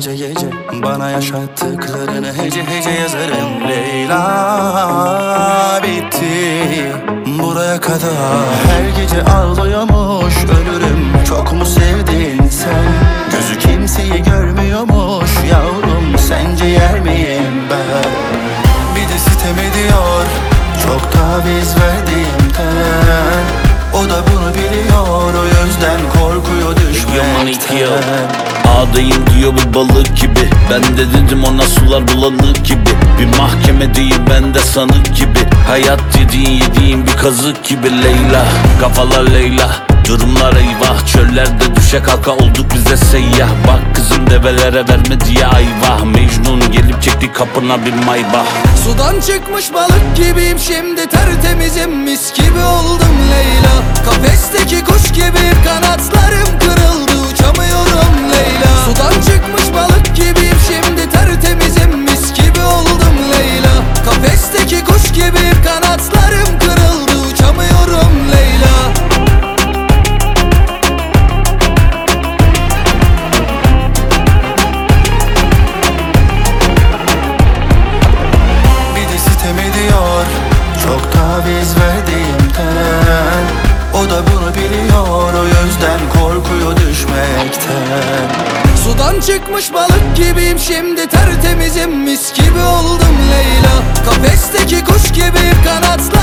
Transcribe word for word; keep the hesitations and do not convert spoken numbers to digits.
gece gece bana yaşattıklarını hece hece yazarım. Leyla bitti buraya kadar. Her gece ağlıyormuş ölürüm, çok mu sevdin sen? Gözü kimseyi görmüyormuş yavrum, sence yer miyim ben? Bir de sitem ediyor çok taviz verdiğimden. O da bunu biliyor, o yüzden korkuyor düşmekten. Ağdayım diyor bu balık gibi, ben de dedim ona sular bulanık gibi. Bir mahkeme değil ben de sanık gibi. Hayat yediğin yediğin bir kazık gibi. Leyla, kafalar Leyla, durumlar eyvah. Çöllerde düşe kalka olduk bize seyyah. Bak kızım develere verme diye ayvah. Mecnun gelip çekti kapına bir maybah. Sudan çıkmış balık gibiyim şimdi, tertemizim, mis gibi oldum Leyla. Kafesteki kuş gibi kanatlarım kırıldı, uçamıyorum Leyla. Sudan çıkmış balık gibiyim şimdi, tertemizim, mis gibi oldum Leyla. Kafesteki kuş gibi kanatlarım kırıldı, uçamıyorum Leyla. Çok taviz verdiğimden. O da bunu biliyor, o yüzden korkuyor düşmekten. Sudan çıkmış balık gibiyim şimdi, tertemizim, mis gibi oldum Leyla. Kafesteki kuş gibi kanatlar